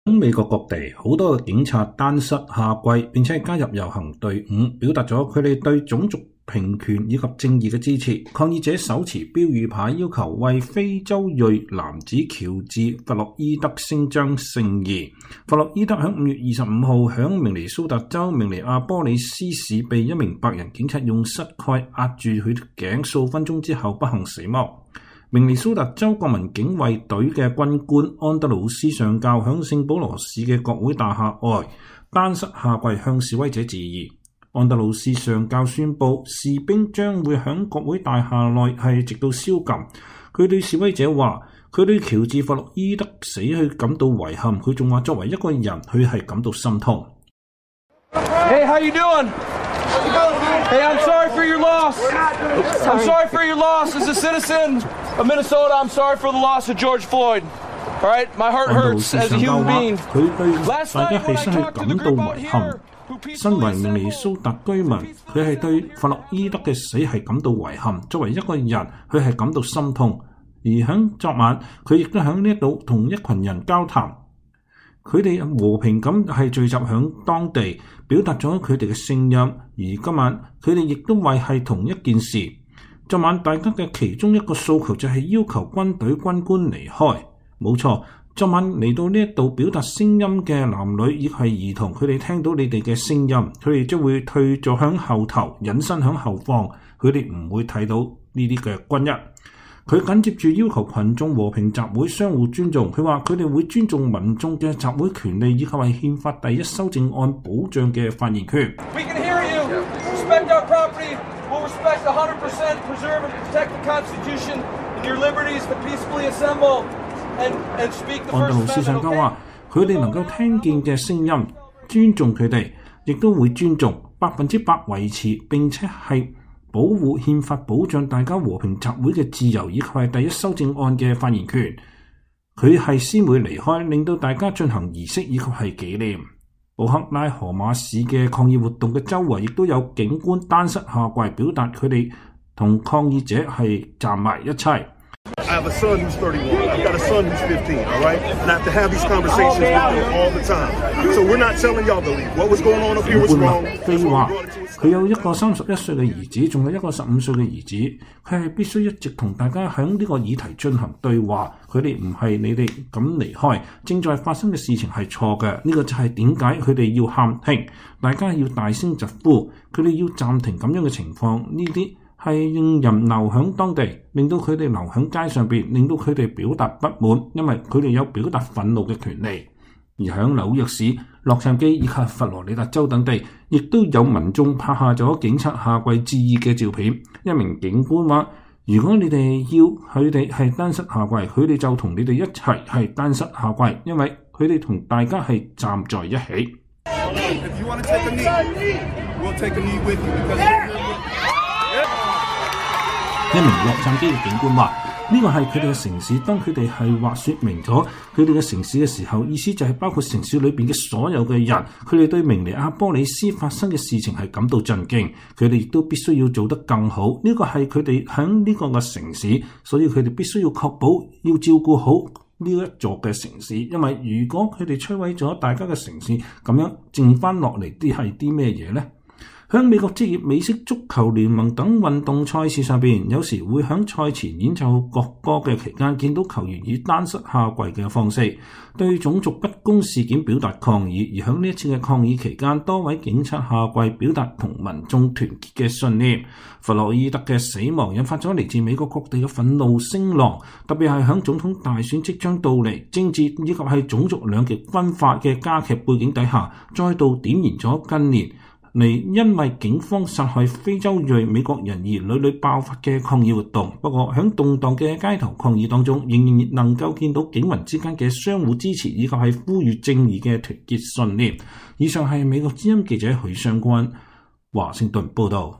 美國各地好多嘅警察單膝下跪，並且加入遊行隊伍，表達咗佢哋對種族平權以及正義嘅支持。抗議者手持標語牌，要求為非洲裔男子喬治·弗洛伊德伸張正義。弗洛伊德喺5月25號喺明尼蘇達州明尼阿波利斯市被一名白人警察用膝蓋壓住佢條頸數分鐘之後不幸死亡。明尼蘇達州國民警衛隊嘅軍官安德魯斯上校響聖保羅市嘅國會大廈外單膝下跪向示威者致意。安德魯斯上校宣布士兵將會響國會大廈內直到宵禁。佢對示威者話，佢對喬治·弗洛伊德死去感到遺憾。佢仲話作為一個人，佢係感到心痛。 Hey, how you doing? Hey, I'm sorry for your loss. I'm sorry for your loss as a citizen of Minnesota. I'm sorry for the loss of George Floyd. All right, my heart hurts as a human being. 佢對大家係失去感到遺憾。身為明尼蘇達居民，佢係對弗洛伊德嘅死係感到遺憾。作為一個人，佢係感到心痛。而喺昨晚，佢亦都喺呢度同一群人交談。佢哋和平咁係聚集喺當地，表達咗佢哋嘅聲音。而今晚佢哋亦都為係同一件事。昨晚大家嘅其中一個訴求就係要求軍隊軍官離開。冇錯，昨晚嚟到呢度表達聲音嘅男女亦係兒童，佢哋聽到你哋嘅聲音，佢哋將會退咗響後頭，隱身響後方，佢哋唔會睇到呢啲嘅軍人。佢緊接住要求群眾和平集會，相互尊重。佢話佢哋會尊重民眾嘅集會權利，以及係憲法第一修正案保障嘅發言權。 We can hear you. Respect our property. We'll respect 100%. Preserve and protect the Constitution and your liberties to peacefully assemble and speak the First Amendment. 安德魯斯上校話：佢哋能夠聽見嘅聲音，尊重佢哋，亦都會尊重100%維持並且係保護憲法保障大家和平集會嘅自由，以及係第一修正案嘅發言權。佢係先會離開，令到大家進行儀式以及係紀念。奧克拉荷馬市嘅抗議活動嘅周圍亦都有警官單膝下跪，表達佢哋同抗議者係站埋一齊。 I have a son who's 31. I've got a son who's 15, all right? And I have to have these conversations with them all the time. So we're not telling y'all to leave. What was going on up here was wrong. 非話佢有一個31歲嘅兒子，仲有一個15歲嘅兒子，佢係必須一直同大家喺呢個議題進行對話。佢哋唔係你哋咁離開，正在發生嘅事情係錯嘅。呢個就係點解佢哋要喊停，大家要大聲疾呼，佢哋要暫停咁樣嘅情況。呢啲係令人留響當地，令到佢哋留響街上邊，令到佢哋表達不滿，因為佢哋有表達憤怒嘅權利。而響紐約市、洛杉磯以及佛羅里達州等地，亦都有民眾拍下咗警察下跪致意嘅照片。一名警官話：如果你哋要佢哋係單膝下跪，佢哋就同你哋一齊係單膝下跪，因為佢哋同大家係站在一起。一名洛杉磯嘅警官話：呢個係佢哋嘅城市，當佢哋係話說明咗佢哋嘅城市嘅時候，意思就係包括城市裏邊嘅所有嘅人，佢哋對明尼阿波利斯發生嘅事情係感到震驚，佢哋亦都必須要做得更好。呢個係佢哋喺呢個嘅城市，所以佢哋必須要確保要照顧好呢一座嘅城市，因為如果佢哋摧毀咗大家嘅城市，咁樣剩翻落嚟啲係啲咩嘢呢？喺美國職業美式足球聯盟等運動賽事上邊，有時會喺賽前演奏國歌嘅期間，見到球員以單膝下跪嘅方式對種族不公事件表達抗議。而喺呢一次嘅抗議期間，多位警察下跪表達同民眾團結嘅信念。弗洛伊德嘅死亡引發咗嚟自美國各地嘅憤怒聲浪，特別係喺總統大選即將到嚟、政治以及係種族兩極分化嘅加劇背景底下，再度點燃咗近年因為警方殺害非洲裔美國人而屢屢爆發嘅抗議活動。不過喺動盪嘅街頭抗議當中，仍然能夠見到警民之間嘅相互支持，以及係呼籲正義嘅團結信念。以上係美國之音記者許相關華盛頓報道。